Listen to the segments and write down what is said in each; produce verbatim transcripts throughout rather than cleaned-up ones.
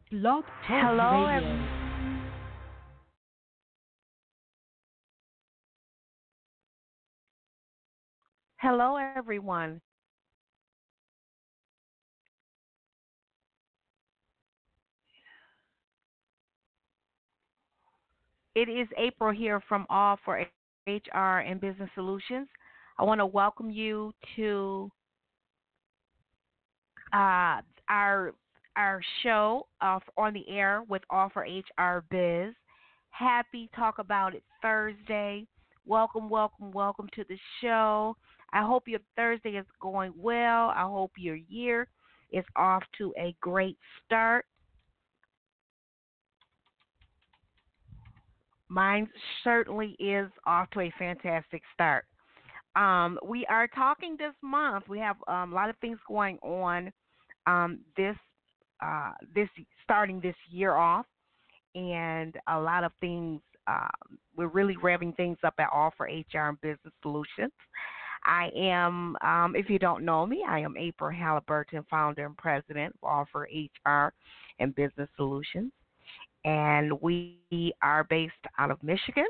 Blog Talk Hello, ev- Radio. hello, everyone. It is April here from All for H R and Business Solutions. I want to welcome you to uh, our our show uh, on the air with All for H R Biz. Happy Talk About It Thursday. Welcome, welcome, welcome to the show. I hope your Thursday is going well. I hope your year is off to a great start. Mine certainly is off to a fantastic start. Um, we are talking this month. We have um, a lot of things going on um, this uh, this starting this year off, and a lot of things. Um, we're really revving things up at All for H R and Business Solutions. I am, um, if you don't know me, I am April Halliburton, founder and president of All for H R and Business Solutions, and we are based out of Michigan,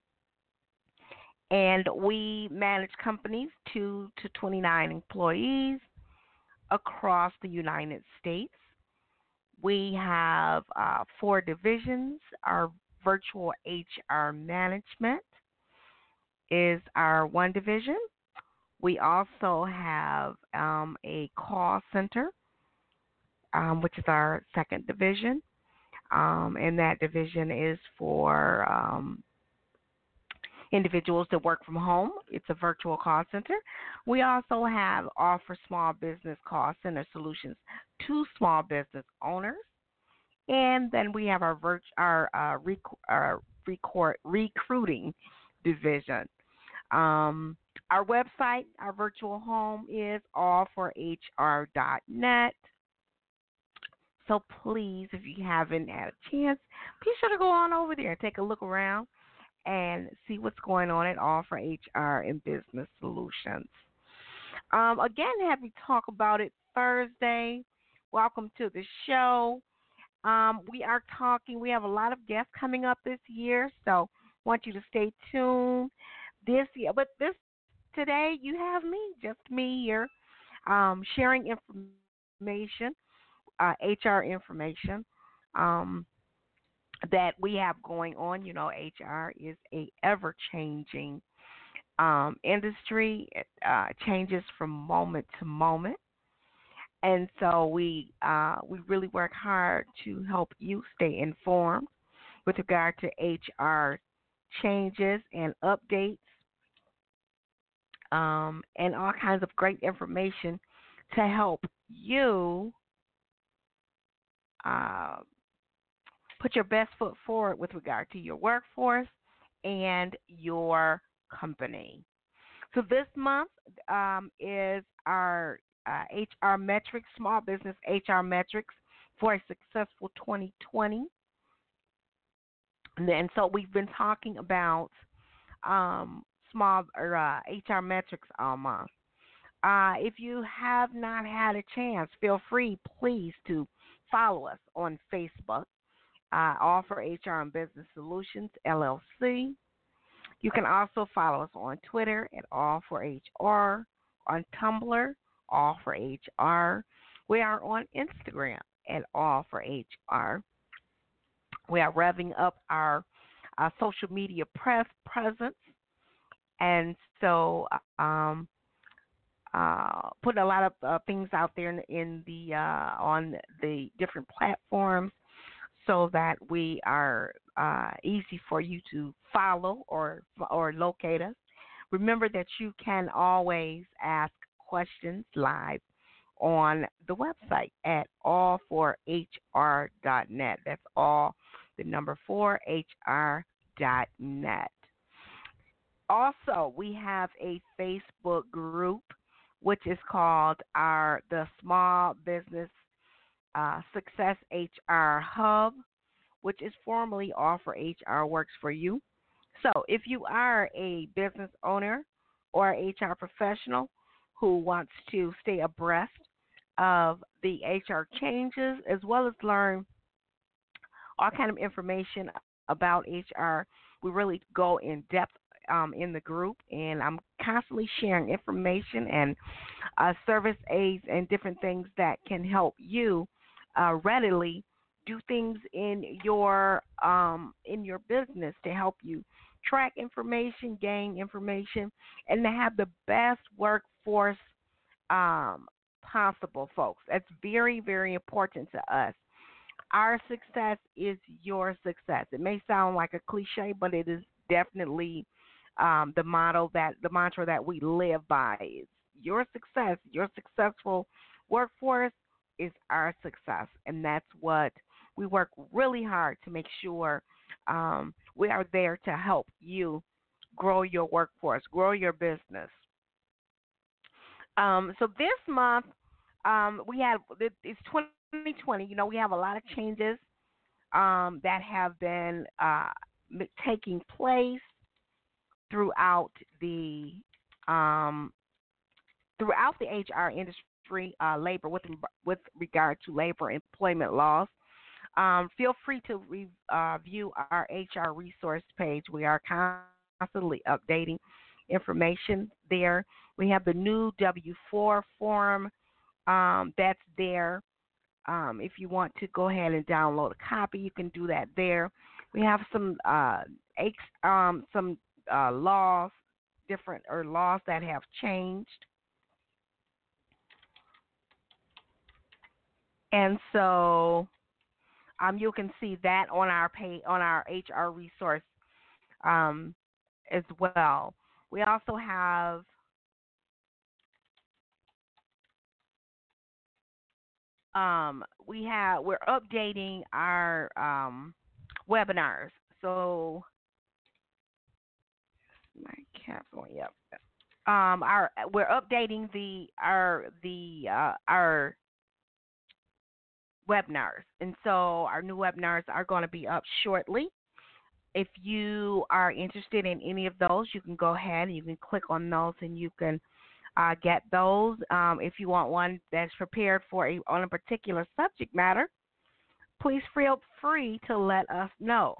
and we manage companies two to twenty-nine employees across the United States. We have uh, four divisions. Our virtual H R management is our one division. We also have um, a call center, um, which is our second division, um, and that division is for um, individuals that work from home. It's a virtual call center. We also have offer small business call center solutions to small business owners, and then we have our virt- our, uh, rec- our record- recruiting division. Um, our website, our virtual home is all for h r dot net. So please, if you haven't had a chance, be sure to go on over there and take a look around and see what's going on at All for H R and Business Solutions. Um, again, happy to talk about it Thursday. Welcome to the show. Um, we are talking. We have a lot of guests coming up this year, so want you to stay tuned this year. But this today, you have me, just me here, um, sharing information, uh, H R information. Um, that we have going on. You know, H R is a ever changing um, industry. It uh, changes from moment to moment, and so we uh, we really work hard to help you stay informed with regard to H R changes and updates, um, and all kinds of great information to help you uh, put your best foot forward with regard to your workforce and your company. So this month um, is our uh, H R metrics, small business H R metrics for a successful twenty twenty. And then, so we've been talking about um, small or uh, H R metrics all month. Uh, if you have not had a chance, feel free, please, to follow us on Facebook. Uh, Offer H R and Business Solutions, L L C. You can also follow us on Twitter at All for H R, on Tumblr, All for H R. We are on Instagram at All for H R. We are revving up our, our social media press presence, and so um, uh, putting a lot of uh, things out there in, in the uh, on the different platforms, so that we are uh, easy for you to follow or or locate us. Remember that you can always ask questions live on the website at all for h r dot net. That's all the number four h r dot net. Also, we have a Facebook group which is called our the Small Business uh, Success H R Hub, which is formerly Offer H R Works for You. So if you are a business owner or H R professional who wants to stay abreast of the H R changes as well as learn all kind of information about H R. We really go in depth um, in the group, and I'm constantly sharing information and uh, service aids and different things that can help you uh, readily do things in your um, in your business to help you track information, gain information, and to have the best workforce um, possible, folks. That's very, very important to us. Our success is your success. It may sound like a cliche, but it is definitely um, the motto that the mantra that we live by. Is your success, your successful workforce is our success, and that's what we work really hard to make sure um, we are there to help you grow your workforce, grow your business. Um, so this month, um, we have it's twenty twenty. You know, we have a lot of changes um, that have been uh, taking place throughout the um, throughout the H R industry, uh, labor with with regard to labor employment laws. Um, feel free to re, uh, view our H R resource page. We are constantly updating information there. We have the new W four form um, that's there. Um, if you want to go ahead and download a copy, you can do that there. We have some uh, um, some uh, laws, different or laws that have changed, and so um, you can see that on our pay on our H R resource um, as well. We also have um, we have we're updating our um, webinars. So my cap's going up. Um, our we're updating the our the uh, our webinars, and so our new webinars are going to be up shortly. If you are interested in any of those, you can go ahead and you can click on those, and you can uh, get those. Um, if you want one that's prepared for a on a particular subject matter, please feel free to let us know.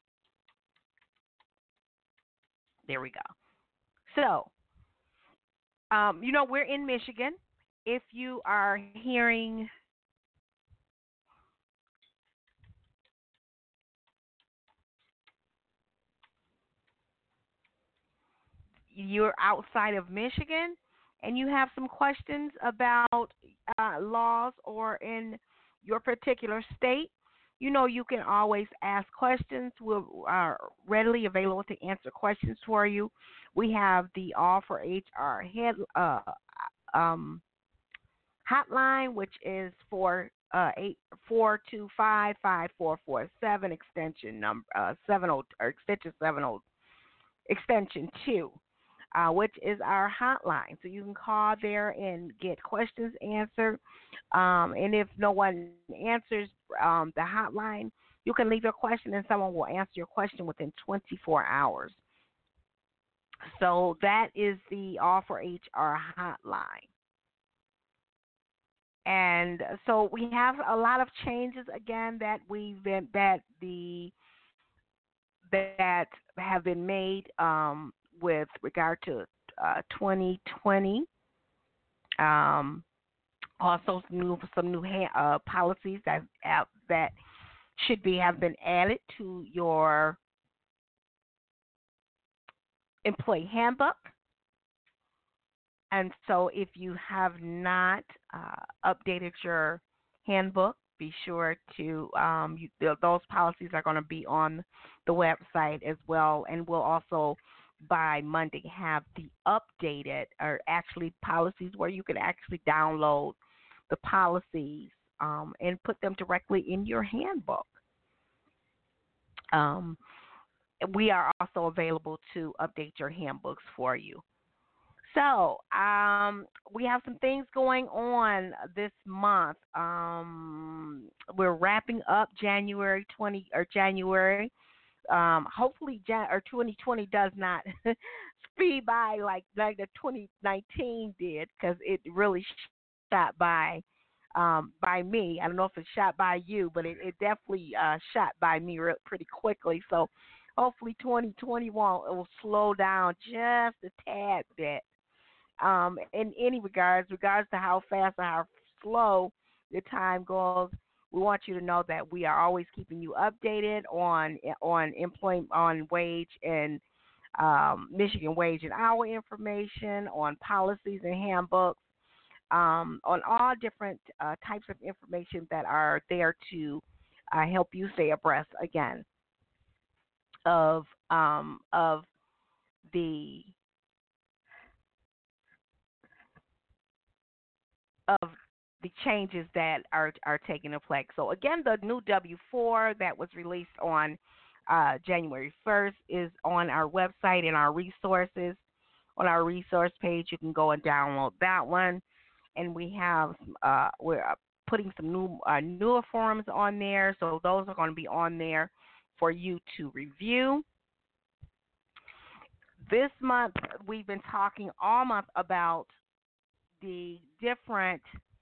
There we go. So, um, you know, we're in Michigan. If you are hearing you're outside of Michigan and you have some questions about uh, laws or in your particular state, you know you can always ask questions. We're are readily available to answer questions for you. We have the All for H R head uh, um, hotline, which is for uh, eight four two five five four four seven extension number uh, seven zero or extension seven zero extension two, uh, which is our hotline. So you can call there and get questions answered. Um, and if no one answers um, the hotline, you can leave your question and someone will answer your question within twenty-four hours. So that is the All for H R hotline. And so we have a lot of changes again that we've been that the that have been made um, with regard to uh, twenty twenty. Um, also, some new some new ha- uh, policies that have, that should be have been added to your employee handbook. And so, if you have not uh, updated your handbook, be sure to um, you, those policies are going to be on the website as well, and we'll also by Monday have the updated or actually policies where you can actually download the policies um, and put them directly in your handbook. Um, we are also available to update your handbooks for you. So um, we have some things going on this month. Um, we're wrapping up January twenty or January. Um, hopefully, Jan- or twenty twenty does not speed by like like the twenty nineteen did, because it really shot by um, by me. I don't know if it's shot by you, but it, it definitely uh, shot by me re- pretty quickly. So hopefully twenty twenty-one it will slow down just a tad bit. Um, in any regards, regards to how fast or how slow the time goes, we want you to know that we are always keeping you updated on on employment, on wage and um, Michigan wage and hour information, on policies and handbooks, um, on all different uh, types of information that are there to uh, help you stay abreast again of um, of the of the changes that are are taking effect. So again, the new W four that was released on uh, January first is on our website and our resources. On our resource page, you can go and download that one. And we have uh, we're uh, putting some new uh, newer forums on there, so those are going to be on there for you to review. This month, we've been talking all month about the different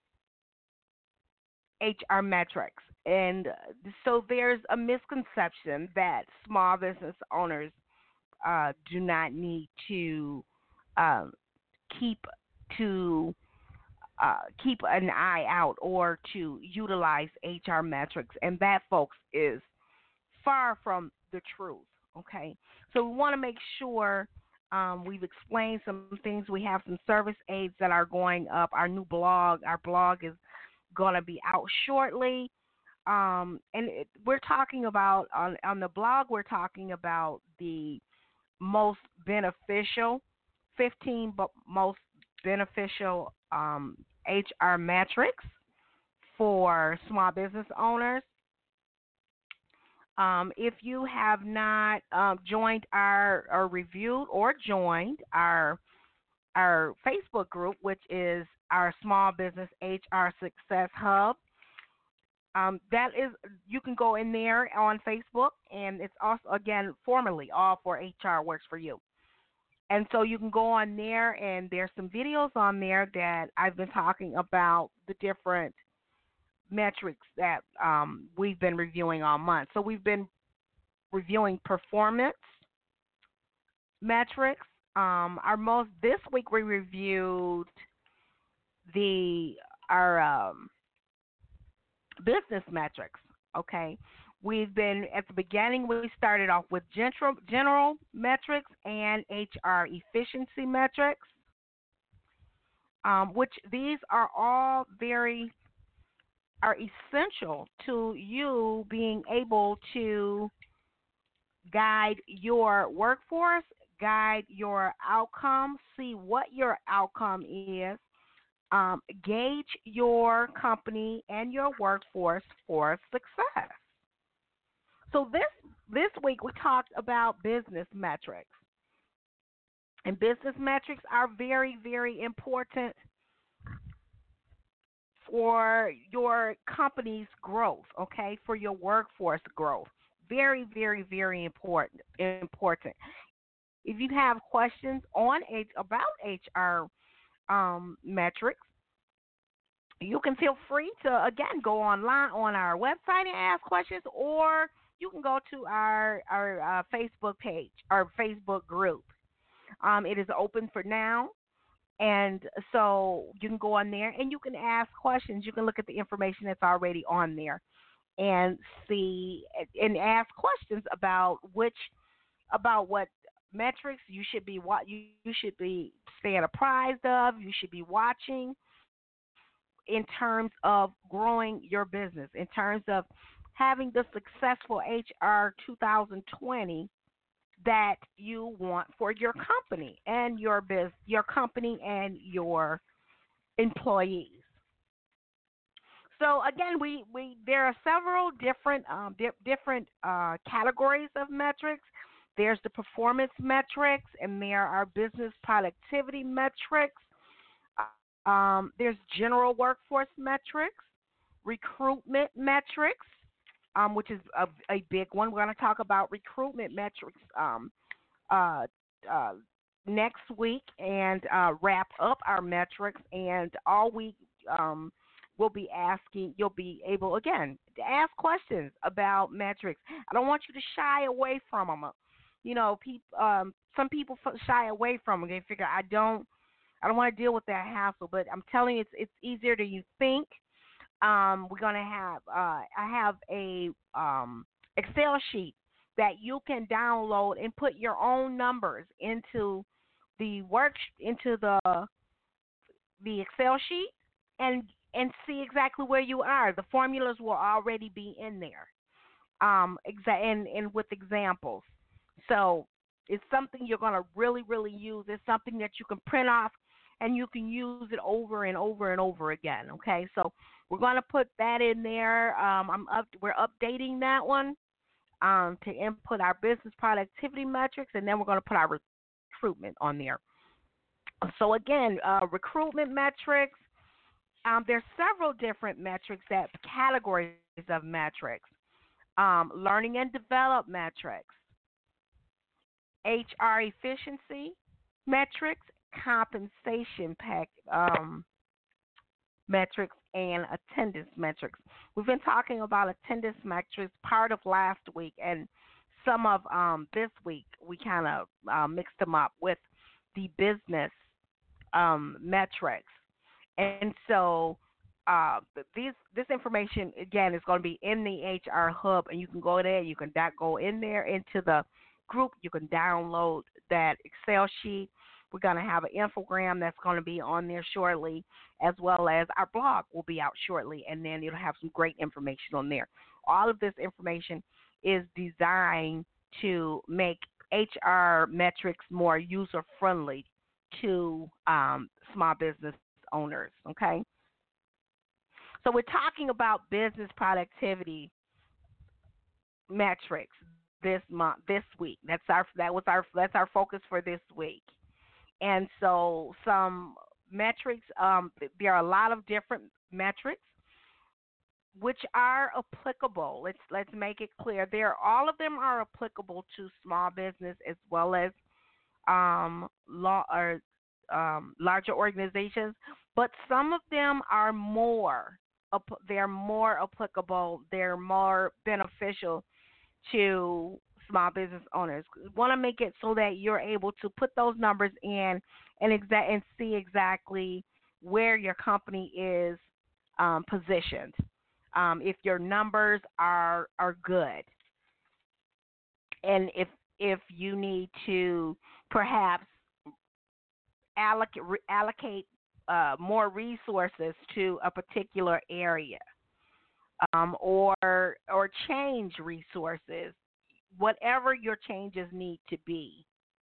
H R metrics. And so there's a misconception that small business owners uh, do not need to um, keep to uh, keep an eye out or to utilize H R metrics, and that, folks, is far from the truth. Okay, so we want to make sure um, we've explained some things. We have some service aids that are going up. Our new blog, our blog is going to be out shortly. Um, and it, we're talking about, on, on the blog, we're talking about the most beneficial, fifteen bu- most beneficial um, H R metrics for small business owners. Um, if you have not um, joined our or reviewed or joined our our Facebook group, which is our Small Business H R Success Hub, um, that is, you can go in there on Facebook, and it's also, again, formerly All for H R Works for You. And so you can go on there, and there's some videos on there that I've been talking about the different metrics that um, we've been reviewing all month. So we've been reviewing performance metrics. Um, our most this week we reviewed the our um, business metrics. Okay, we've been at the beginning. We started off with general general metrics and H R efficiency metrics, um, which these are all very are essential to you being able to guide your workforce, guide your outcome, see what your outcome is, um, gauge your company and your workforce for success. So this this week we talked about business metrics. And business metrics are very, very important for your company's growth, okay, for your workforce growth. Very, very, very important. Important. If you have questions on H, about H R um, metrics, you can feel free to, again, go online on our website and ask questions, or you can go to our, our uh, Facebook page, our Facebook group. Um, it is open for now. And so you can go on there and you can ask questions. You can look at the information that's already on there and see and ask questions about which about what metrics you should be what you, you should be staying apprised of. You should be watching in terms of growing your business, in terms of having the successful H R two thousand twenty that you want for your company and your biz, your company and your employees. So again, we, we there are several different um, di- different uh, categories of metrics. There's the performance metrics, and there are business productivity metrics. Um, there's general workforce metrics, recruitment metrics, um, which is a, a big one. We're going to talk about recruitment metrics um, uh, uh, next week and uh, wrap up our metrics. And all week um, we'll be asking, you'll be able, again, to ask questions about metrics. I don't want you to shy away from them. You know, peop, um, some people f- shy away from them. They figure, I don't, I don't want to deal with that hassle. But I'm telling you, it's, it's easier than you think. Um, we're going to have, uh, I have a um, Excel sheet that you can download and put your own numbers into the work, into the the Excel sheet, and and see exactly where you are. The formulas will already be in there, um, exa- and and with examples. So it's something you're going to really really use. It's something that you can print off, and you can use it over and over and over again. Okay, so we're going to put that in there. Um, I'm up. We're updating that one um, to input our business productivity metrics, and then we're going to put our recruitment on there. So again, uh, recruitment metrics. Um, there's several different metrics that categories of metrics. Um, learning and develop metrics, H R efficiency metrics, compensation pack, um, metrics, and attendance metrics. We've been talking about attendance metrics part of last week, and some of um, this week we kind of uh, mixed them up with the business um, metrics. And so uh, these this information again is going to be in the H R Hub, and you can go there. You can da- go in there into the group. You can download that Excel sheet. We're going to have an infogram that's going to be on there shortly, as well as our blog will be out shortly, and then it'll have some great information on there. All of this information is designed to make H R metrics more user friendly to um, small business owners. Okay, so we're talking about business productivity metrics this month, this week. That's our that was our that's our focus for this week. And so some metrics, um, there are a lot of different metrics which are applicable. Let's let's make it clear. There, all of them are applicable to small business as well as um, law or um, larger organizations, but some of them are more. They're more applicable. They're more beneficial to small business owners. We want to make it so that you're able to put those numbers in and exa- and see exactly where your company is um, positioned. Um, if your numbers are are good, and if if you need to perhaps allocate allocate uh, more resources to a particular area, um, or or change resources, whatever your changes need to be.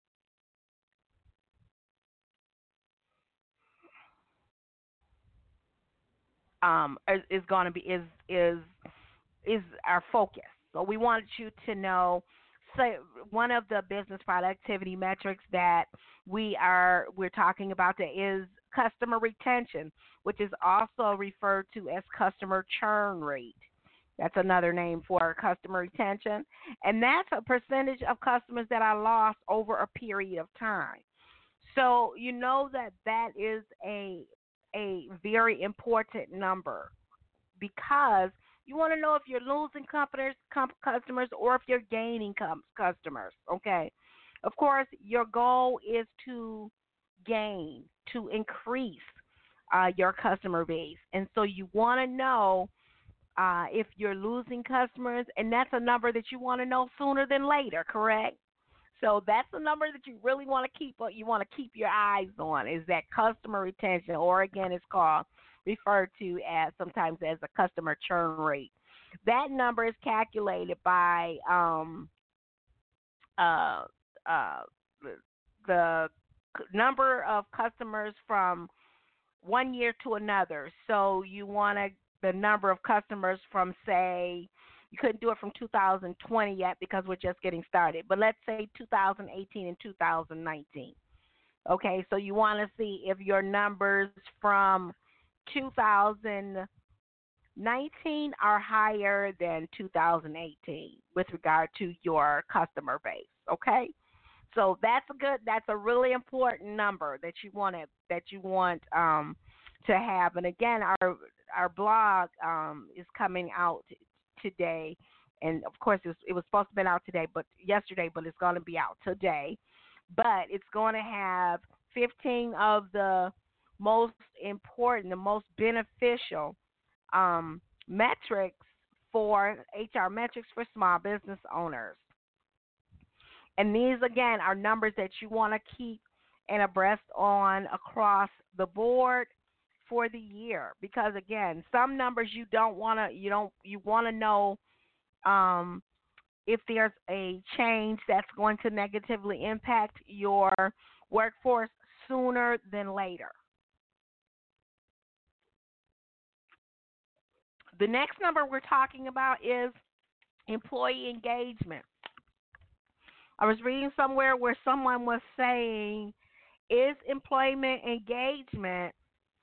Um, is, is going to be is is is our focus. So we want you to know. So one of the business productivity metrics that we are we're talking about that is customer retention, which is also referred to as customer churn rate. That's another name for customer retention, and that's a percentage of customers that are lost over a period of time. So you know that that is a a very important number because you want to know if you're losing customers, customers or if you're gaining customers. Okay. Of course, your goal is to gain, to increase uh, your customer base, and so you want to know uh, if you're losing customers, and that's a number that you want to know sooner than later. Correct? So that's the number that you really want to keep. You want to keep your eyes on is that customer retention, or again, it's called referred to as sometimes as a customer churn rate. That number is calculated by um, uh, uh, the number of customers from one year to another. So you want to the number of customers from, say, you couldn't do it from two thousand twenty yet because we're just getting started, but let's say two thousand eighteen and two thousand nineteen. Okay, so you want to see if your numbers from two thousand nineteen are higher than two thousand eighteen with regard to your customer base. Okay, so that's a good, that's a really important number that you want to that you want um, to have. And again, our our blog um, is coming out t- today, and of course it was, it was supposed to have been out today, but yesterday, but it's going to be out today. But it's going to have fifteen of the most important, the most beneficial um, metrics for H R metrics for small business owners. And these, again, are numbers that you want to keep and abreast on across the board for the year. Because, again, some numbers you don't want to, you don't, you want to know um, if there's a change that's going to negatively impact your workforce sooner than later. The next number we're talking about is employee engagement. I was reading somewhere where someone was saying, is employment engagement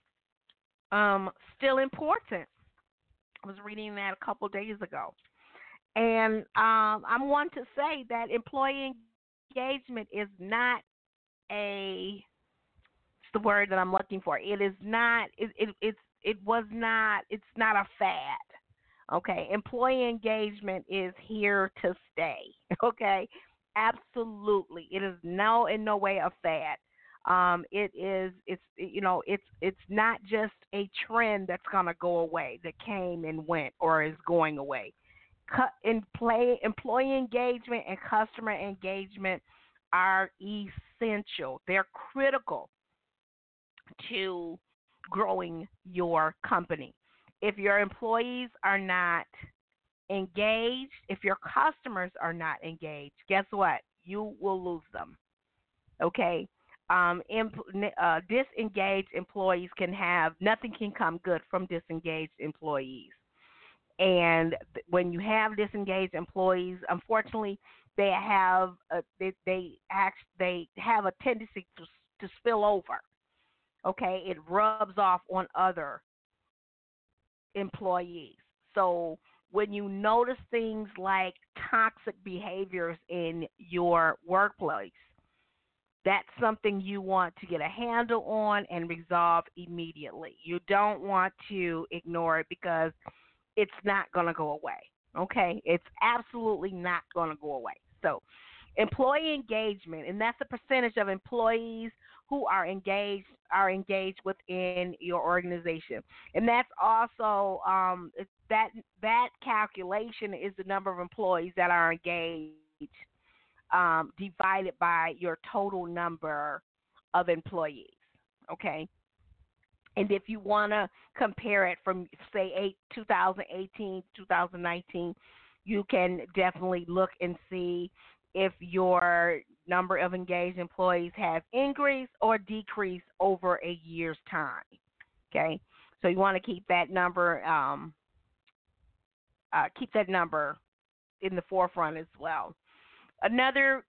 um, still important? I was reading that a couple days ago. And um, I'm one to say that employee engagement is not a, it's the word that I'm looking for. It is not, it, it, it's, it was not, it's not a fad. Okay, employee engagement is here to stay. Okay, absolutely, it is no in no way a fad. Um, it is, it's you know, it's it's not just a trend that's gonna go away, that came and went or is going away. Cut in play, employee engagement and customer engagement are essential. They're critical to growing your company. If your employees are not engaged, if your customers are not engaged, guess what? You will lose them. Okay? Um, empl- uh, disengaged employees can have, nothing can come good from disengaged employees. And th- when you have disengaged employees, unfortunately, they have a, they they act they have a tendency to to spill over. Okay, it rubs off on other employees. So when you notice things like toxic behaviors in your workplace, that's something you want to get a handle on and resolve immediately. You don't want to ignore it because it's not going to go away. Okay? It's absolutely not going to go away. So, employee engagement, and that's the percentage of employees who are engaged are engaged within your organization, and that's also um, that that calculation is the number of employees that are engaged um, divided by your total number of employees. Okay, and if you want to compare it from, say, eight, twenty eighteen, twenty nineteen, you can definitely look and see if your number of engaged employees has increased or decreased over a year's time. Okay, so you want to keep that number, um, uh, keep that number in the forefront as well. Another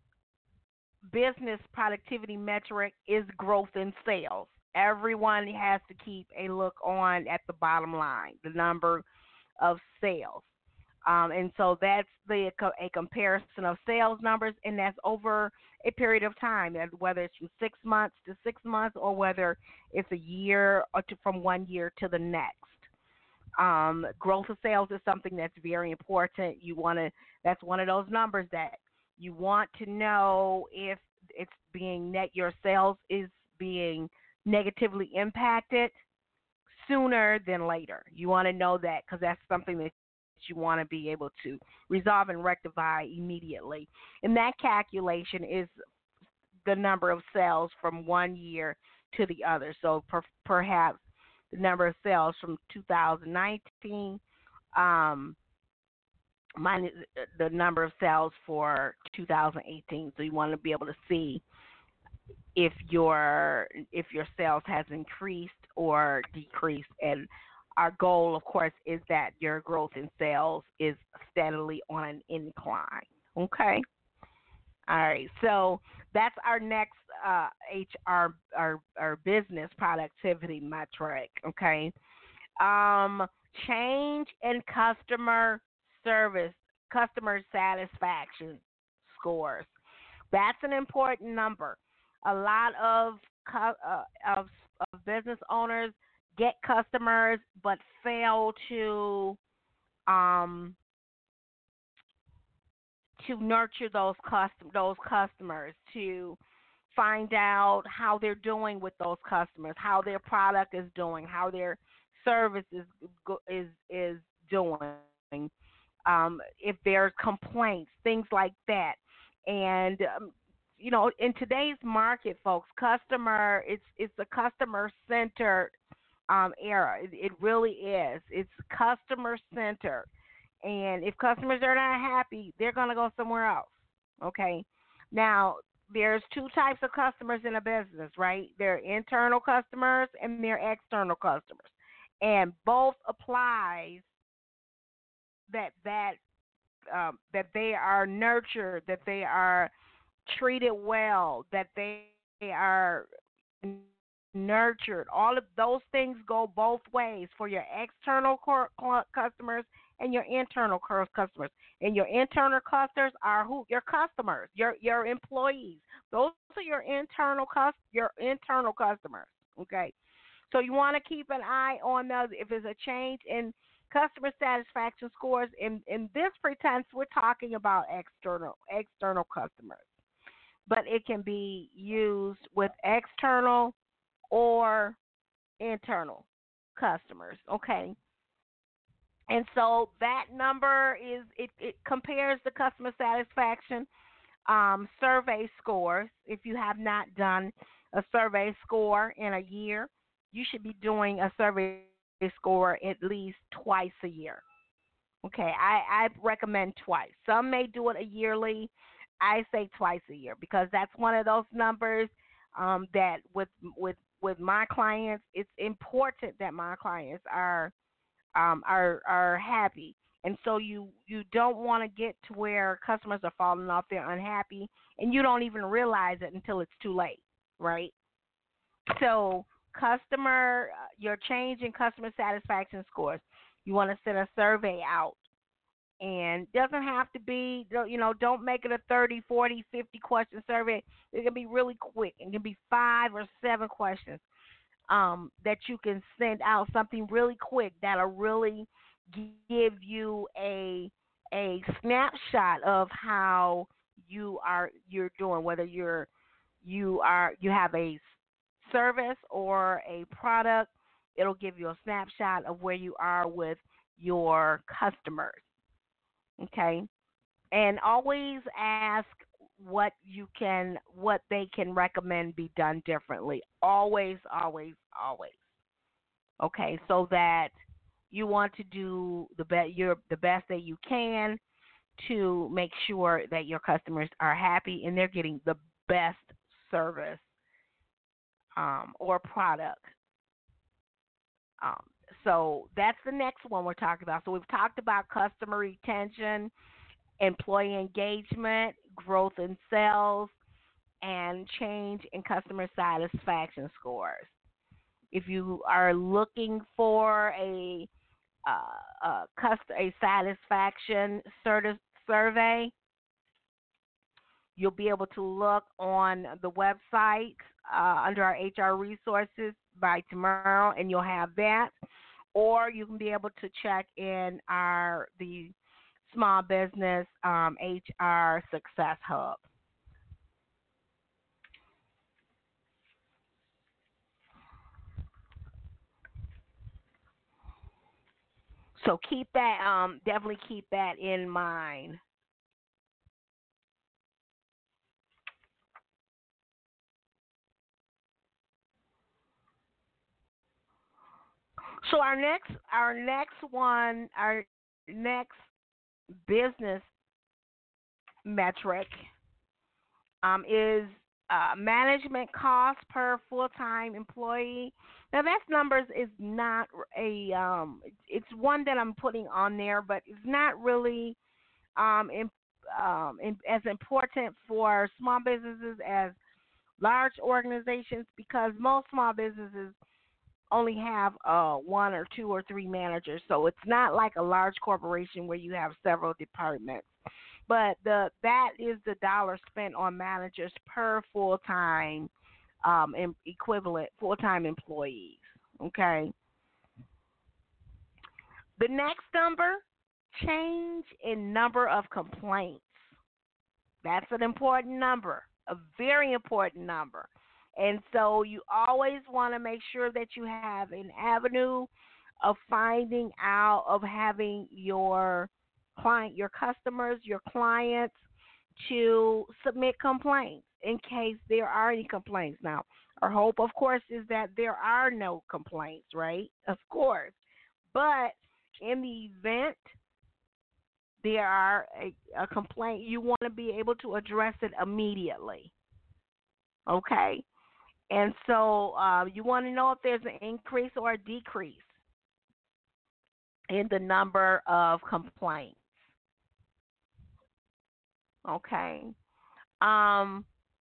business productivity metric is growth in sales. Everyone has to keep a look on at the bottom line, the number of sales. Um, and so that's the a comparison of sales numbers, and that's over a period of time, and whether it's from six months to six months or whether it's a year or to, from one year to the next. Um, growth of sales is something that's very important. You want to, that's one of those numbers that you want to know if it's being net, your sales is being negatively impacted sooner than later. You want to know that because that's something that you want to be able to resolve and rectify immediately. And that calculation is the number of sales from one year to the other. So per, perhaps the number of sales from two thousand nineteen um, minus the number of sales for two thousand eighteen. So you want to be able to see if your if your sales has increased or decreased. And our goal, of course, is that your growth in sales is steadily on an incline. Okay. All right. So that's our next uh, H R, our our business productivity metric. Okay. Um, change in customer service, customer satisfaction scores. That's an important number. A lot of uh, of, of business owners get customers but fail to um, to nurture those custom those customers, to find out how they're doing with those customers, how their product is doing, how their service is is is doing, um, if there's complaints, things like that. And um, you know, in today's market, folks, customer it's it's a customer centered um, era. It, it really is. It's customer centered, and if customers are not happy, they're gonna go somewhere else. Okay. Now, there's two types of customers in a business, right? There are internal customers and there are external customers, and both applies that that um, that they are nurtured, that they are treated well, that they are nurtured. All of those things go both ways for your external cor- cl- customers and your internal cur- customers. And your internal customers are who? Your customers, your your employees. Those are your internal cus- your internal customers. Okay, so you want to keep an eye on those. If there's a change in customer satisfaction scores, in in this pretense, we're talking about external external customers, but it can be used with external or internal customers. Okay. And so that number is it, it compares the customer satisfaction um, survey scores. If you have not done a survey score in a year, you should be doing a survey score at least twice a year. Okay, I, I recommend twice. Some may do it a yearly. I say twice a year because that's one of those numbers um, that with with with my clients, it's important that my clients are um, are are happy, and so you you don't want to get to where customers are falling off, they're unhappy, and you don't even realize it until it's too late, right? So customer, uh, your change in customer satisfaction scores, you want to send a survey out, and doesn't have to be, you know, don't make it a thirty, forty, fifty question survey. It can be really quick. It can be five or seven questions um, that you can send out, something really quick that'll really give you a a snapshot of how you are you're doing, whether you're you are you have a service or a product. It'll give you a snapshot of where you are with your customers. Okay, and always ask what you can what they can recommend be done differently. Always, always, always. Okay, so that you want to do the be- your the best that you can to make sure that your customers are happy and they're getting the best service um, or product. Um, so that's the next one we're talking about. So we've talked about customer retention, employee engagement, growth in sales, and change in customer satisfaction scores. If you are looking for a uh, a, cust- a satisfaction certi- survey, you'll be able to look on the website uh, under our H R resources by tomorrow, and you'll have that. Or you can be able to check in our the Small Business um, H R Success Hub. So keep that, um, definitely keep that in mind. So our next, our next one, our next business metric um, is uh, management cost per full-time employee. Now that numbers is not a, um, it's one that I'm putting on there, but it's not really um, in, um, in, as important for small businesses as large organizations because most small businesses only have uh, one or two or three managers. So it's not like a large corporation where you have several departments. But the that is the dollar spent on managers per full time um, em- equivalent full time employees. Okay. The next number, change in number of complaints. That's an important number, a very important number. And so you always want to make sure that you have an avenue of finding out, of having your client, your customers, your clients to submit complaints in case there are any complaints. Now, our hope, of course, is that there are no complaints, right? Of course. But in the event there are a, a complaint, you want to be able to address it immediately. Okay? And so uh, you want to know if there's an increase or a decrease in the number of complaints. Okay. Um,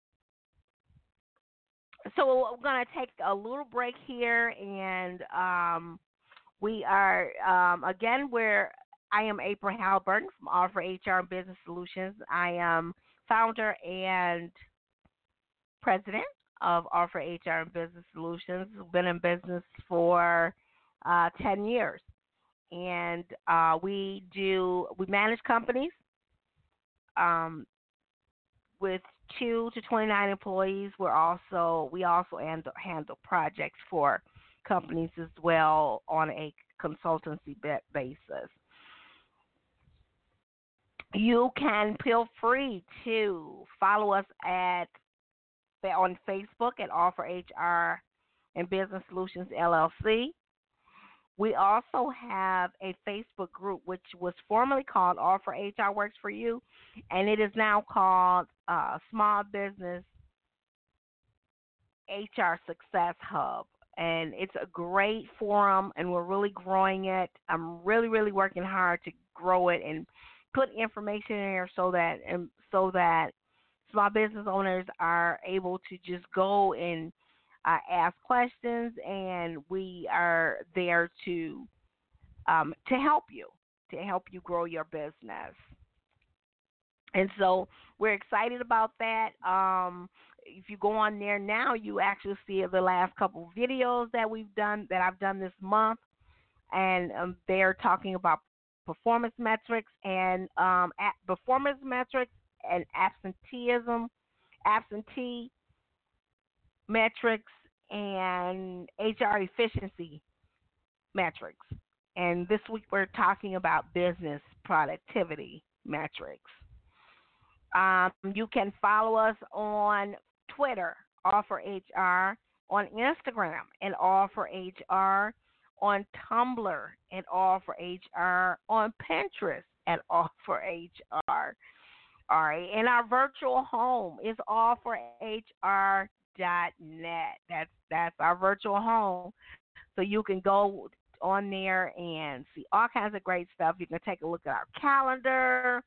so we're going to take a little break here, and um, we are, um, again, we're, I am April Halliburton from Offer H R and Business Solutions. I am founder and president of Offer H R and Business Solutions. We've been in business for uh, ten years. And uh, we do, we manage companies um, with two to twenty-nine employees. We're also, we also handle, handle projects for companies as well on a consultancy basis. You can feel free to follow us at on Facebook at Offer H R and Business Solutions L L C. We also have a Facebook group which was formerly called Offer H R Works for You, and it is now called uh, Small Business H R Success Hub. And it's a great forum, and we're really growing it. I'm really, really working hard to grow it and put information in there so that and so that small business owners are able to just go and uh, ask questions, and we are there to um, to help you, to help you grow your business. And so we're excited about that. Um, if you go on there now, you actually see the last couple of videos that we've done, that I've done this month, and um, they're talking about performance metrics and um, at performance metrics and absenteeism, absentee metrics, and H R efficiency metrics. And this week we're talking about business productivity metrics. Um, you can follow us on Twitter, Offer H R, on Instagram, and Offer H R, on Tumblr, and Offer H R, on Pinterest, and Offer H R. All right, and our virtual home is offer h r dot net. That's that's our virtual home. So you can go on there and see all kinds of great stuff. You can take a look at our calendar.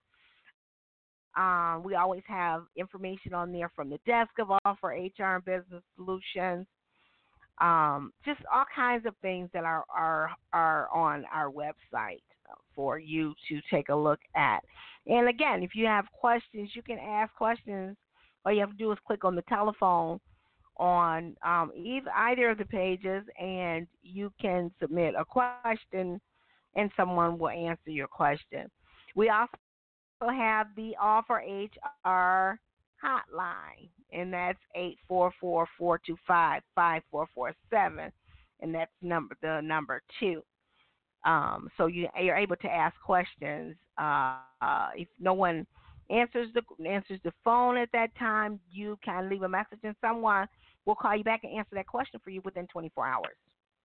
Um, we always have information on there from the desk of Offer H R and Business Solutions. Um, just all kinds of things that are, are are on our website for you to take a look at. And again, if you have questions, you can ask questions. All you have to do is click on the telephone on um, either either of the pages, and you can submit a question, and someone will answer your question. We also have the Offer H R hotline, and that's eight four four, four two five, five four four seven, and that's number the number two. Um, so you, you're able to ask questions. Uh, uh, if no one answers the answers the phone at that time, you can leave a message, and someone will call you back and answer that question for you within twenty-four hours.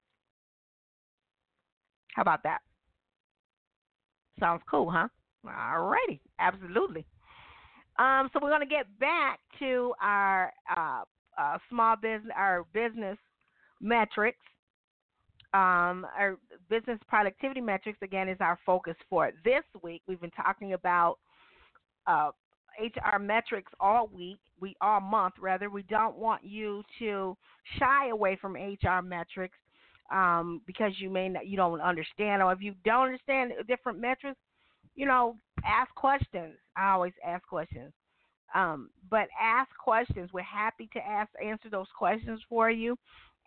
How about that? Sounds cool, huh? All righty, absolutely. Um, so we're going to get back to our uh, uh, small business, our business metrics. Um, our business productivity metrics, again, is our focus for this week. We've been talking about uh, H R metrics all week, we all month rather. We don't want you to shy away from H R metrics um, because you may not, you don't understand, or if you don't understand different metrics, you know, ask questions. I always ask questions. Um, but ask questions. We're happy to ask answer those questions for you.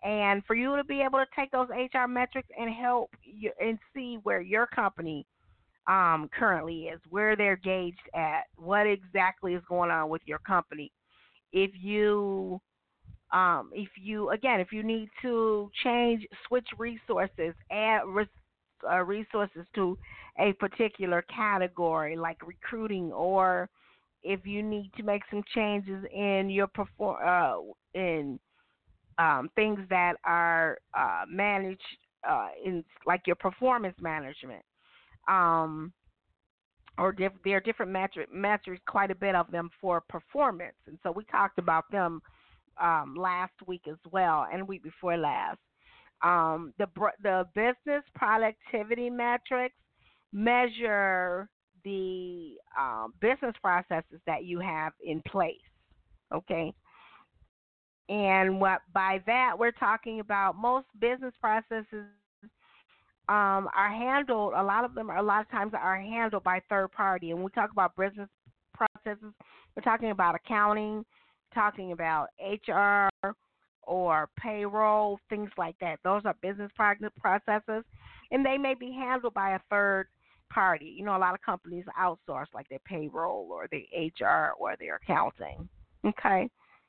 And for you to be able to take those H R metrics and help you and see where your company um, currently is, where they're gauged at, what exactly is going on with your company. If you, um, if you again, if you need to change, switch resources, add res- uh, resources to a particular category like recruiting, or if you need to make some changes in your perform uh, in um, things that are uh, managed uh, in like your performance management. Um, or diff- there are different metric metrics, quite a bit of them for performance, and so we talked about them um, last week as well, and the week before last. Um, the br- the business productivity metrics measure the um, business processes that you have in place. Okay, and what by that we're talking about most business processes um, are handled. A lot of them, are, a lot of times, are handled by third party. And when we talk about business processes, we're talking about accounting, talking about H R or payroll, things like that. Those are business processes, and they may be handled by a third party. You know, a lot of companies outsource like their payroll or their H R or their accounting. Okay,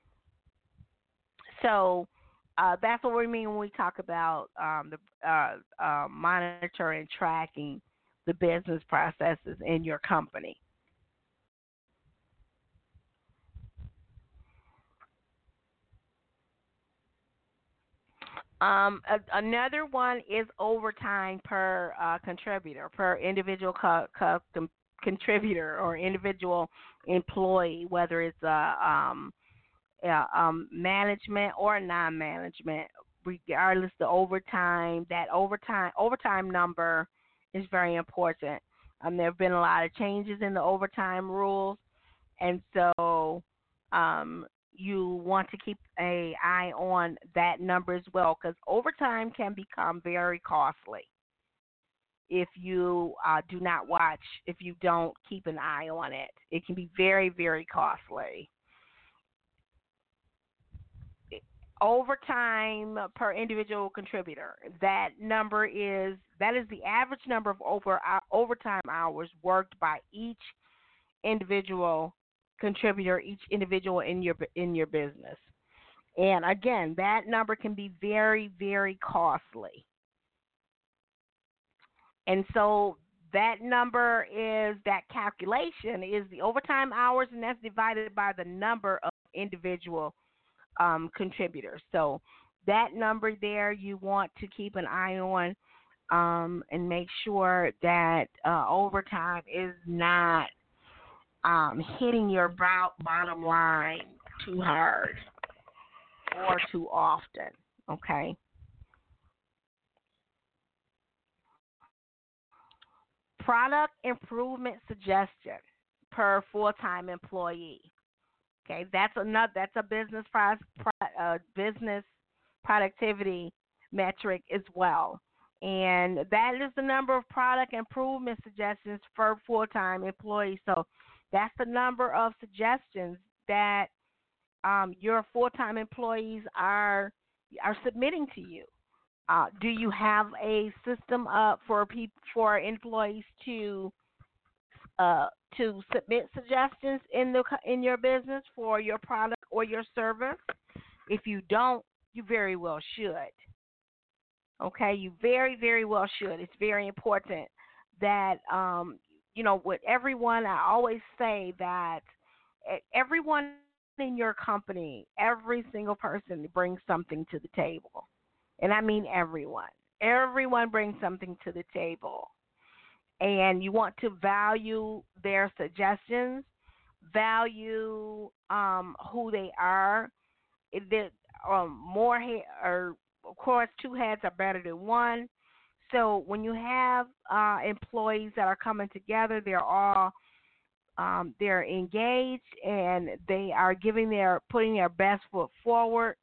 so uh, that's what we mean when we talk about um, the uh, uh, monitoring and tracking the business processes in your company. Um, a, another one is overtime per uh, contributor, per individual co- co- com- contributor or individual employee, whether it's a um, yeah, um, management or non-management, regardless the overtime. That overtime overtime number is very important. Um, there have been a lot of changes in the overtime rules, and so um, you want to keep a eye on that number as well, because overtime can become very costly if you uh, do not watch, if you don't keep an eye on it. It can be very, very costly. Overtime per individual contributor. That number is that is the average number of over uh, overtime hours worked by each individual contributor, each individual in your in your business. And again, that number can be very, very costly. And so that number is that calculation is the overtime hours, and that's divided by the number of individual um, contributors. So that number there you want to keep an eye on um, and make sure that uh, overtime is not um, hitting your bottom line too hard or too often. Okay. Product improvement suggestion per full-time employee. Okay, that's another. That's a business price, uh, business productivity metric as well, and that is the number of product improvement suggestions per full-time employee. So that's the number of suggestions that um, your full-time employees are are submitting to you. Uh, do you have a system up for people for employees to uh, to submit suggestions in the in your business for your product or your service? If you don't, you very well should. Okay, you very very well should. It's very important that um, you know with everyone. I always say that e- everyone in your company, every single person brings something to the table, and I mean everyone. Everyone brings something to the table, and you want to value their suggestions, value um, who they are. It did um, more he- or of course two heads are better than one. So when you have uh, employees that are coming together, they're all um, they're engaged and they are giving their putting their best foot forward.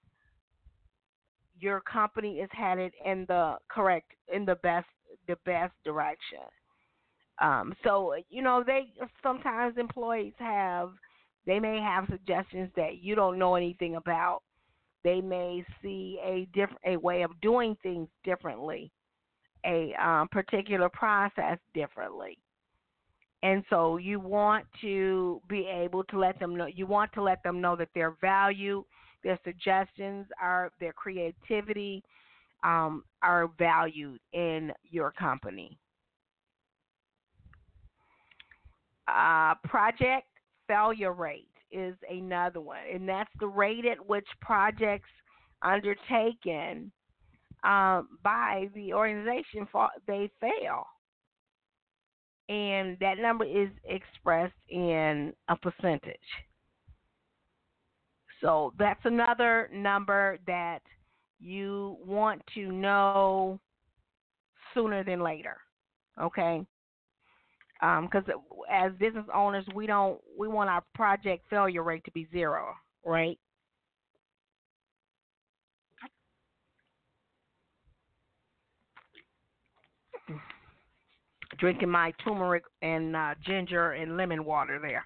Your company is headed in the correct in the best the best direction. Um, so you know, they sometimes employees have they may have suggestions that you don't know anything about. They may see a different a way of doing things differently, a um, particular process differently. And so you want to be able to let them know, you want to let them know that their value, their suggestions, are their creativity um, are valued in your company. Uh, project failure rate is another one, and that's the rate at which projects undertaken um, by the organization fa- they fail, and that number is expressed in a percentage. So that's another number that you want to know sooner than later. Okay, because um, as business owners, we don't we want our project failure rate to be zero, right? Drinking my turmeric and uh, ginger and lemon water there.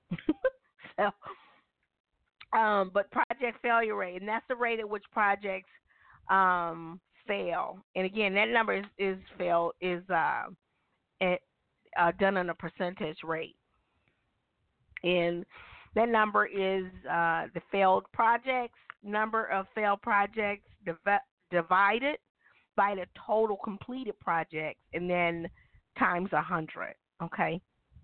so, um, but project failure rate, and that's the rate at which projects um, fail. And again, that number is is fail is uh, at, uh, done on a percentage rate, and that number is uh, the failed projects number of failed projects div- divided by the total completed projects, and then times a hundred. Okay,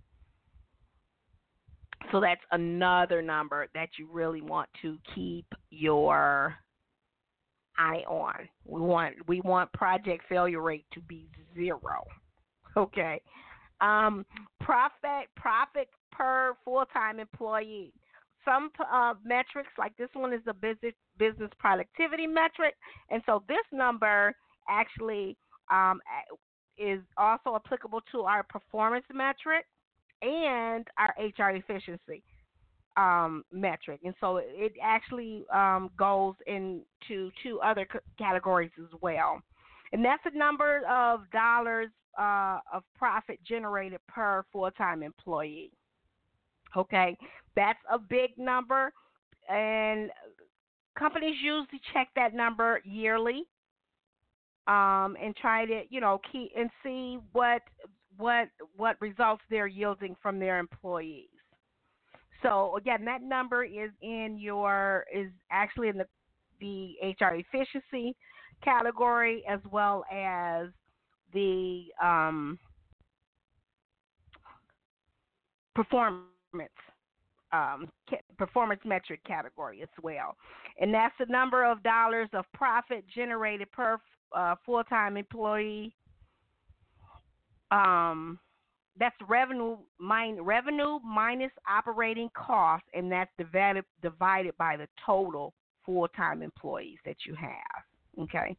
so that's another number that you really want to keep your eye on. We want we want project failure rate to be zero. Okay, um, profit profit per full time employee. Some uh, metrics, like this one, is a business business productivity metric, and so this number actually um, is also applicable to our performance metric and our H R efficiency um, metric. And so it actually um, goes into two other c- categories as well. And that's the number of dollars uh, of profit generated per full time employee. Okay, that's a big number, and companies usually check that number yearly um, and try to, you know, keep and see what what what results they're yielding from their employees. So again, that number is in your is actually in the the H R efficiency category, as well as the um, performance um, performance metric category as well, and that's the number of dollars of profit generated per uh, full time employee. Um, that's revenue min- revenue minus operating costs, and that's divided divided by the total full time employees that you have. Okay,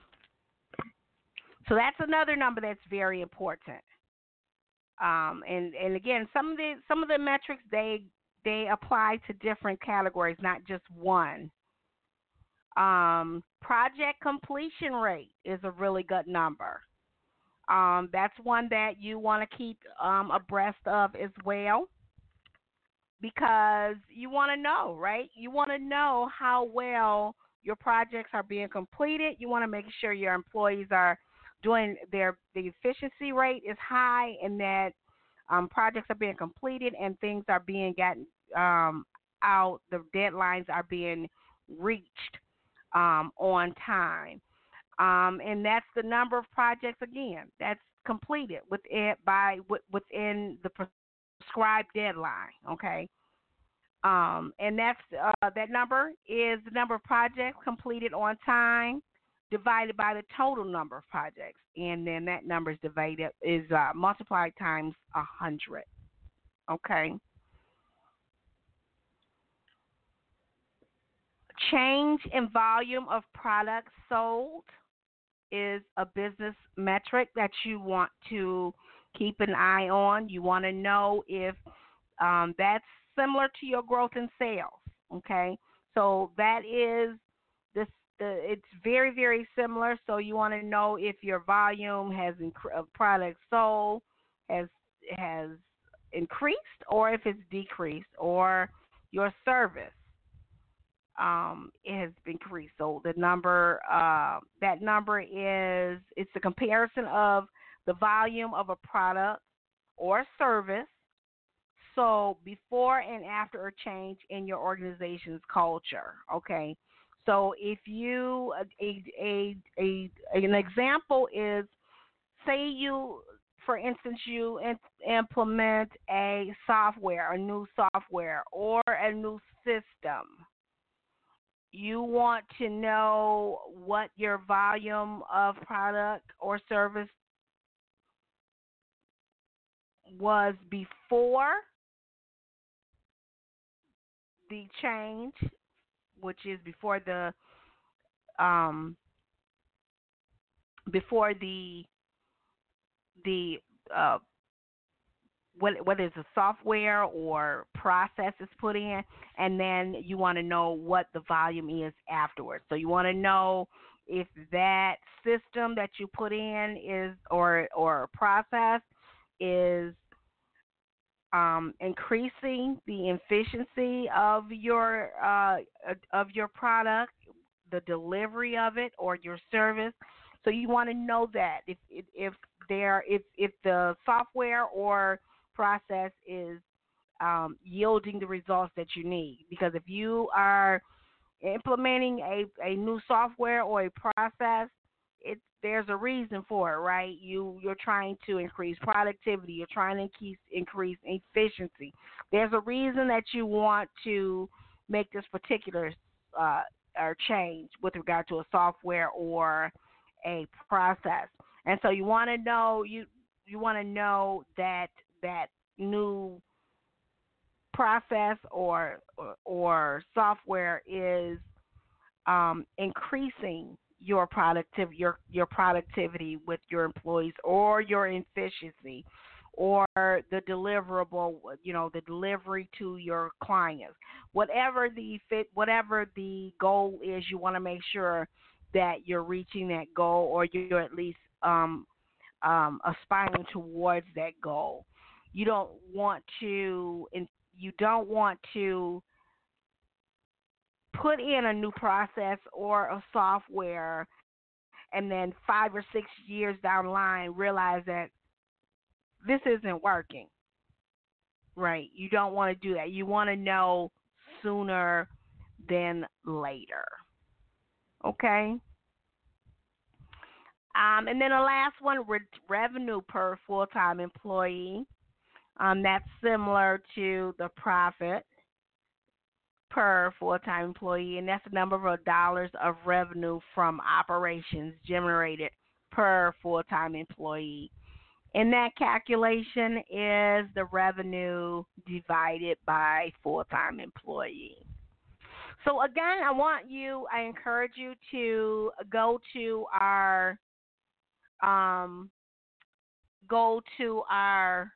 so that's another number that's very important. Um, and and again, some of the some of the metrics they they apply to different categories, not just one. Um, project completion rate is a really good number. Um, that's one that you want to keep um, abreast of as well, because you want to know, right? You want to know how well your projects are being completed. You want to make sure your employees are doing their the efficiency rate is high, and that um, projects are being completed and things are being gotten um, out. The deadlines are being reached um, on time. Um, and that's the number of projects again that's completed within by within the prescribed deadline. Okay, um, and that's uh, that number is the number of projects completed on time divided by the total number of projects, and then that number is divided is uh, multiplied times a hundred. Okay, change in volume of products sold is a business metric that you want to keep an eye on. You want to know if um, that's similar to your growth in sales. Okay, so that is this. The, it's very very similar. So you want to know if your volume has inc- of products sold has has increased or if it's decreased, or your service um, it has increased. So the number, uh, that number is, it's the comparison of the volume of a product or service. So before and after a change in your organization's culture. Okay. So if you a a, a, a an example is, say you, for instance, you in, implement a software, a new software or a new system. You want to know what your volume of product or service was before the change, which is before the um, before the the uh, whether it's a software or process is put in, and then you want to know what the volume is afterwards. So you want to know if that system that you put in is, or or process is um, increasing the efficiency of your uh, of your product, the delivery of it, or your service. So you want to know that if if, if there if if the software or process is um, yielding the results that you need. Because if you are implementing a, a new software or a process, it's there's a reason for it, right? You you're trying to increase productivity, you're trying to increase increase efficiency. There's a reason that you want to make this particular uh, or change with regard to a software or a process. And so you want to know you you want to know that that new process or or, or software is um, increasing your productivity, your your productivity with your employees, or your efficiency, or the deliverable, you know, the delivery to your clients. Whatever the fit, whatever the goal is, you want to make sure that you're reaching that goal, or you're at least um, um, aspiring towards that goal. You don't want to, you don't want to put in a new process or a software and then five or six years down the line realize that this isn't working, right? You don't want to do that. You want to know sooner than later. Okay? Um, and then the last one, re- revenue per full-time employee. Um, that's similar to the profit per full-time employee, and that's the number of dollars of revenue from operations generated per full-time employee. And that calculation is the revenue divided by full-time employee. So again, I want you, I encourage you to go to our, um, go to our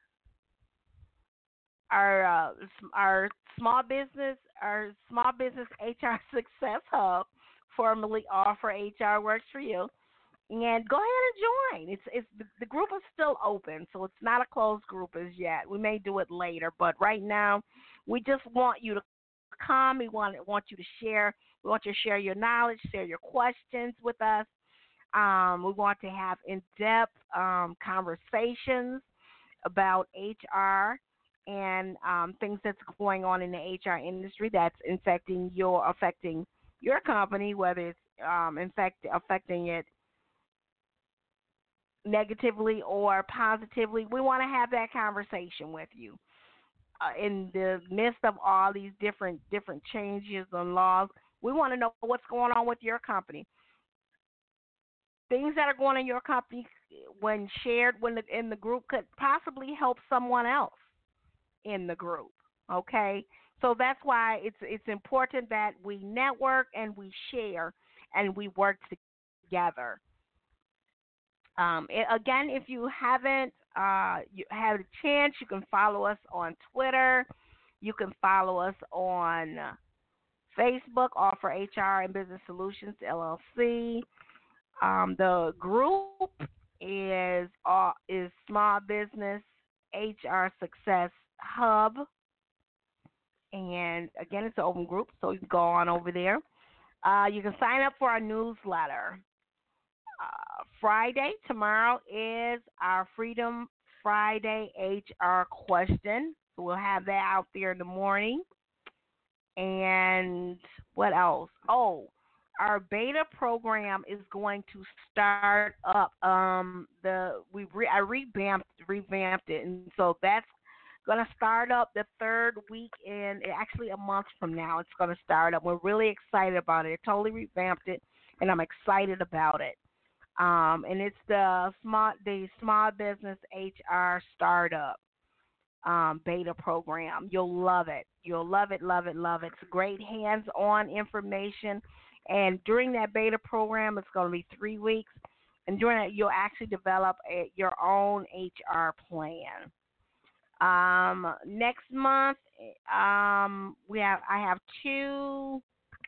our uh, our small business our small business H R Success Hub, formerly Offer H R Works for You, and go ahead and join. It's it's the, the group is still open, so it's not a closed group as yet. We may do it later, but right now, we just want you to come. We want want you to share. We want you to share your knowledge, share your questions with us. Um, we want to have in-depth um, conversations about H R and um, things that's going on in the H R industry that's infecting your affecting your company, whether it's um, infect, affecting it negatively or positively. We want to have that conversation with you. Uh, in the midst of all these different different changes and laws, we want to know what's going on with your company. Things that are going on in your company, when shared when the, in the group, could possibly help someone else in the group. Okay, so that's why it's it's important that we network and we share and we work together. Um, it, again, if you haven't uh, you had a chance, you can follow us on Twitter. You can follow us on Facebook, Offer H R and Business Solutions L L C. Um, the group is uh, is Small Business H R Success Hub. And again, it's an open group, so you can go on over there. Uh, you can sign up for our newsletter. Uh, Friday, tomorrow is our Freedom Friday H R question. So we'll have that out there in the morning. And what else? Oh, our beta program is going to start up. Um, the we re- I revamped revamped it, and so that's going to start up the third week in actually a month from now. It's going to start up. We're really excited about it. I totally revamped it, and I'm excited about it. Um, and it's the small the small business H R startup um, beta program. You'll love it. You'll love it, love it, love it. It's great hands-on information. And during that beta program, it's going to be three weeks. And during that, you'll actually develop a, your own H R plan. Um, next month, um, we have I have two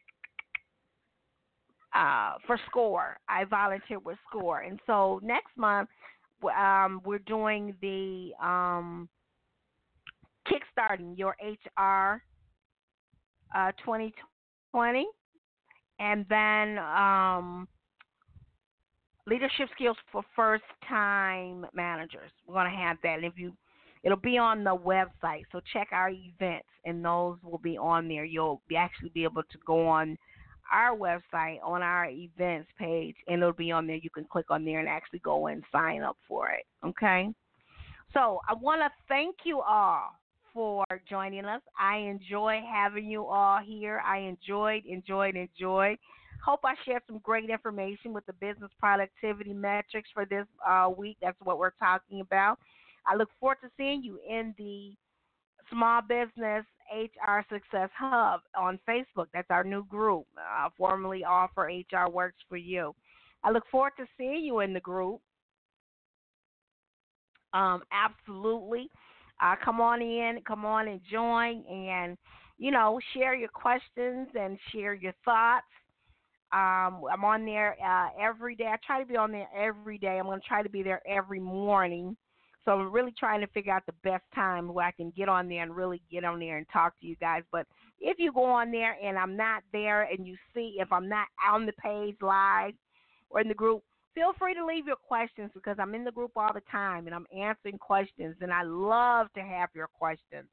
uh, for SCORE. I volunteer with SCORE, and so next month, um, we're doing the um, kickstarting your H R uh, twenty twenty, and then um, leadership skills for first time managers. We're going to have that. And if you, it'll be on the website. So check our events, and those will be on there. You'll be actually be able to go on our website on our events page, and it'll be on there. You can click on there and actually go and sign up for it. Okay. So I want to thank you all for joining us. I enjoy having you all here. I enjoyed, enjoyed, enjoyed. Hope I shared some great information with the business productivity metrics for this uh, week. That's what we're talking about. I look forward to seeing you in the Small Business H R Success Hub on Facebook. That's our new group, uh, formerly Offer H R Works for You. I look forward to seeing you in the group. Um, absolutely. Uh, come on in, come on and join, and you know, share your questions and share your thoughts. Um, I'm on there uh, every day. I try to be on there every day. I'm going to try to be there every morning. So I'm really trying to figure out the best time where I can get on there and really get on there and talk to you guys. But if you go on there and I'm not there and you see if I'm not on the page live or in the group, feel free to leave your questions because I'm in the group all the time and I'm answering questions, and I love to have your questions.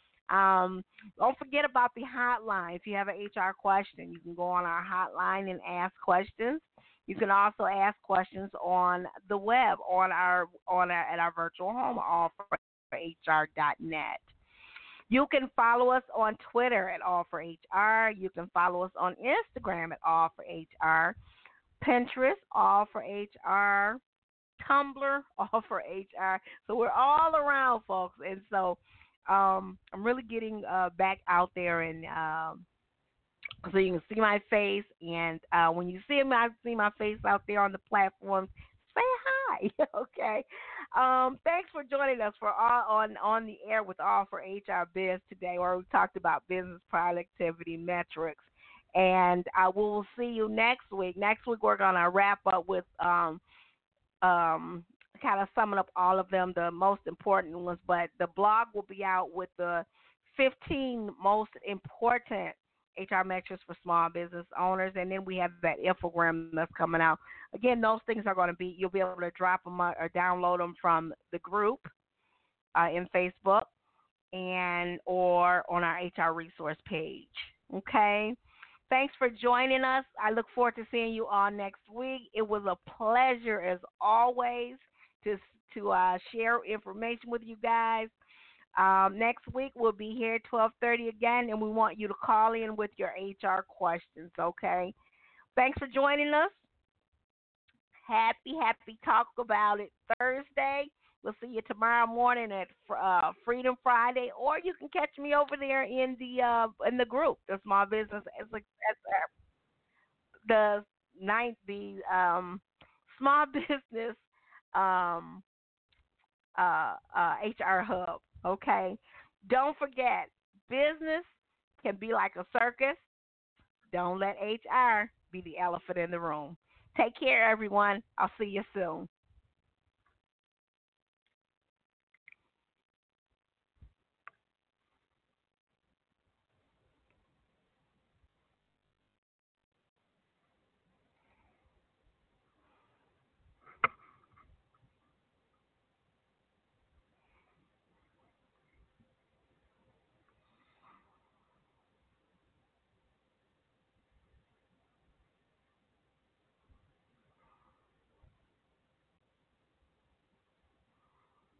Um, don't forget about the hotline. If you have an H R question, you can go on our hotline and ask questions. You can also ask questions on the web on our on our, at our virtual home, all for H R dot net. You can follow us on Twitter at All for H R. You can follow us on Instagram at All for H R. Pinterest, All for H R, Tumblr, All for H R. So we're all around, folks. And so um, I'm really getting uh, back out there, and um, so you can see my face. And uh, when you see me, see my face out there on the platforms, say hi, okay? Um, thanks for joining us for all on on the air with All for H R Biz today, where we talked about business productivity metrics. And uh, we will see you next week. Next week, we're going to wrap up with um, um, kind of summing up all of them, the most important ones. But the blog will be out with the fifteen most important H R metrics for small business owners. And then we have that infogram that's coming out. Again, those things are going to be, you'll be able to drop them or download them from the group uh, in Facebook and or on our H R resource page. Okay? Thanks for joining us. I look forward to seeing you all next week. It was a pleasure, as always, to to uh, share information with you guys. Um, next week, we'll be here at twelve thirty again, and we want you to call in with your H R questions, okay? Thanks for joining us. Happy, happy Talk About It Thursday. We'll see you tomorrow morning at uh, Freedom Friday, or you can catch me over there in the uh, in the group, the Small Business as the ninth, the um, Small Business um, uh, uh, H R Hub. Okay, don't forget, business can be like a circus. Don't let H R be the elephant in the room. Take care, everyone. I'll see you soon.